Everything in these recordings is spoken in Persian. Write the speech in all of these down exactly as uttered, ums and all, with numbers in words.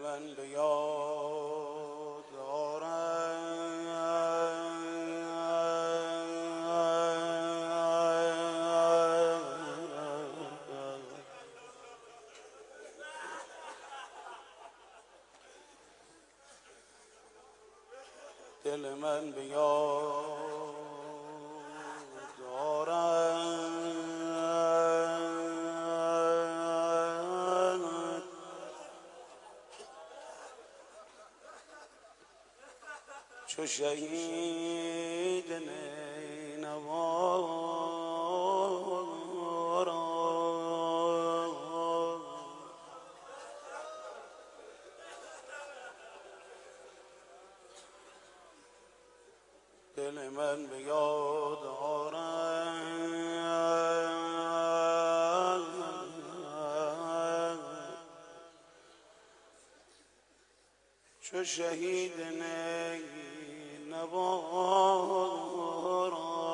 من به یاد دل من به یاد دارد چو شهید نینوا دل من به یاد آرد چو شهید نینوا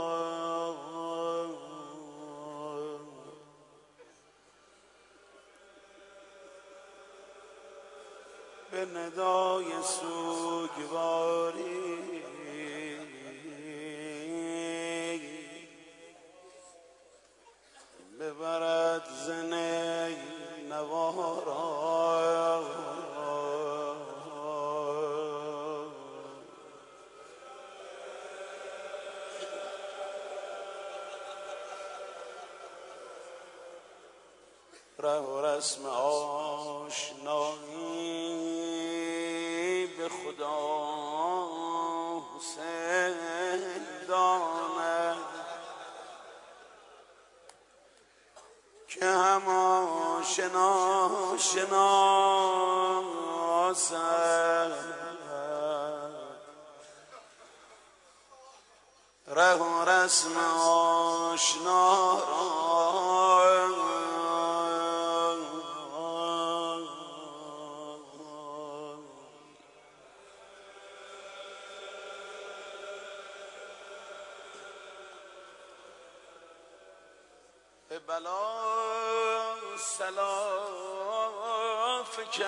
به ندای سوگواری ببرد زنه نوارا ره و رسم آشنایی به خدا حسین داند که هم آشنا شناسد ره و رسم آشنا به بلا سلا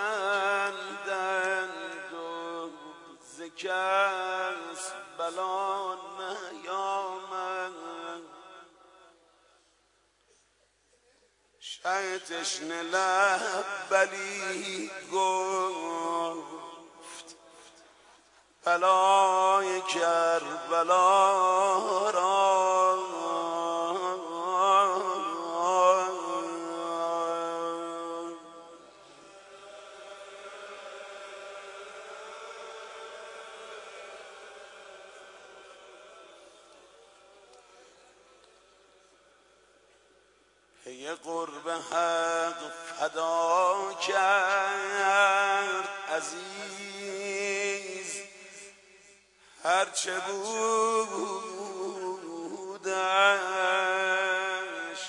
فکندند و ز کس بلا نیامد شه تشنه لب بلی گفت بلای کربلا را یه قرب حق فدا کرد عزیز هرچه بودش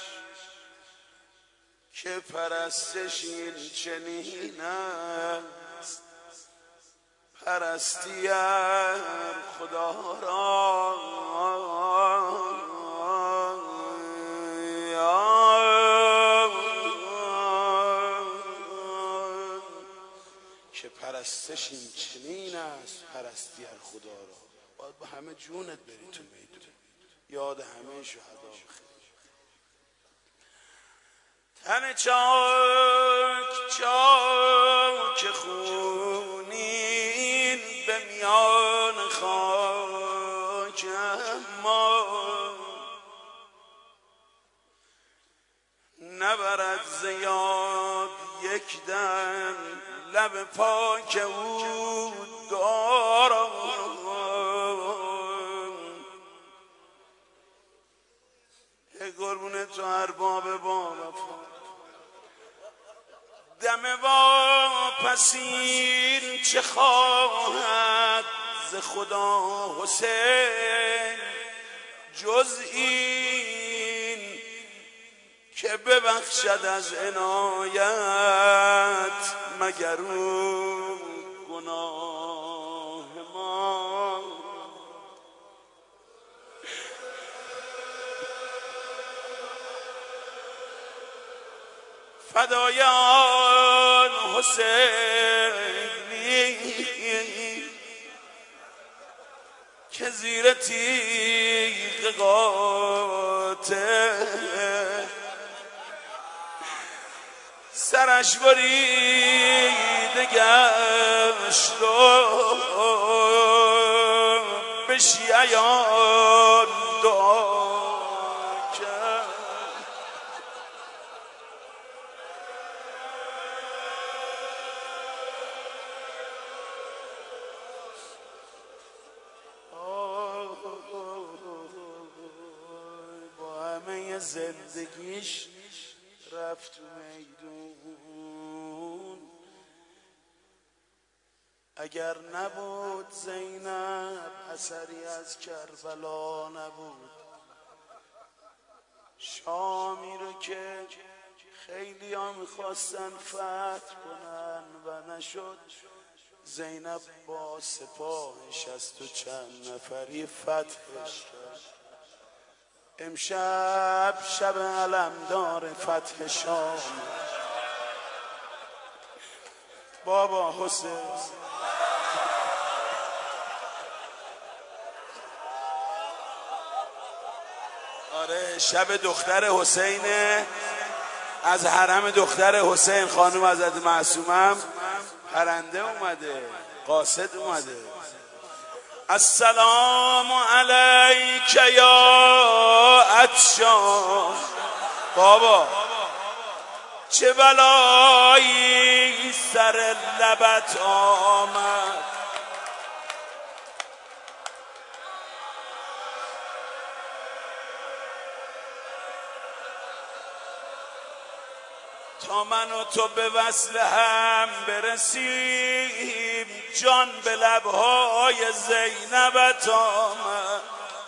که پرستش این چنین است پرستی ار خدا را که پرستش این چنین است پرستی ار خدا را باید با همه جونت بری تو میدون یاد همه شهدا بخیر تن چاک چاک خونین به میان خاک ما نبرد زیاد یک دم لب پاک او دارم قربون تو ارباب با وفا دم واپسین چه خواهد ز خدا حسین جز این که ببخشد از عنایت مگر او گناه ما فدای آن حسینی که زیر تیغ قاتل سرش بریده گشت و به شیعیان دعا کرد. با همه زندگیش رفت تو میدون، اگر نبود زینب اثری از کربلا نبود. شامی رو که خیلی ها میخواستن فتح کنن و نشد، زینب با سپاهش از تو چند نفری فتحش کرد. امشب شب علمدار فتح شام بابا حسین. آره شب دختر حسین، از حرم دختر حسین خانم حضرت معصومم پرنده اومده، قاصد اومده. السلام علیک یا عطشان. بابا چه بلایی سر لبت آمد، تا من و تو به وصل هم برسیم، جان به لبهای زینبت آمد.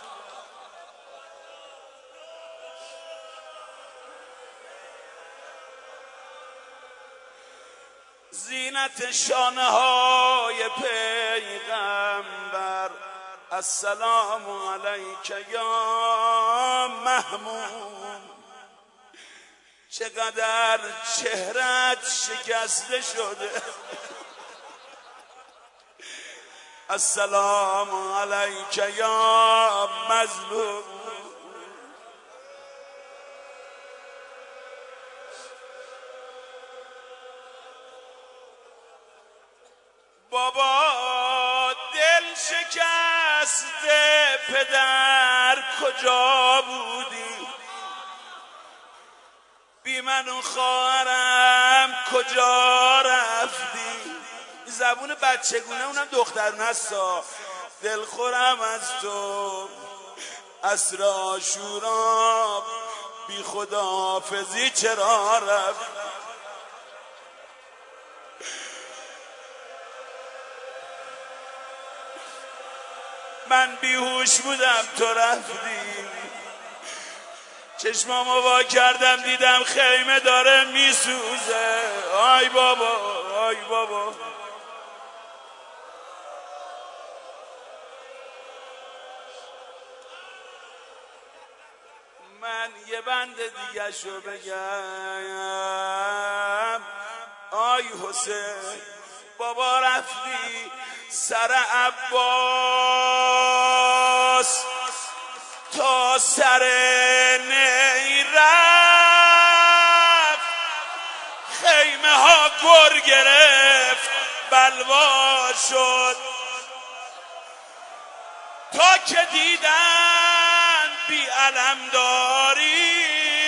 زینت شانه های پیغمبر. السلام علیک یا محمود. چقدر چهرت شکسته شده. السلام علیک یا مظلوم. بابا دل شکسته پدر کجا بودی؟ بی من و خواهرم کجا رفتی؟ زبون بچگونه اونم دخترونه هستا. دلخورم از تو عصر عاشورا، بی خداحافظی چرا رفت؟ من بیهوش بودم تو رفتی، چشمامو وا کردم دیدم خیمه داره میسوزه. آی بابا آی بابا. من یه بند دیگه شو بگم. آی حسین بابا رفتی سر عباس تا سر نی رفت، خیمه ها گر گرفت بلوا شد، تا که دیدن بی علمداری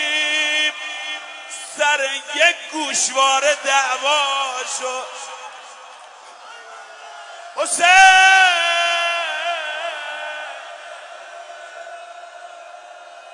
سر یک گوشواره دعوا شد. حسین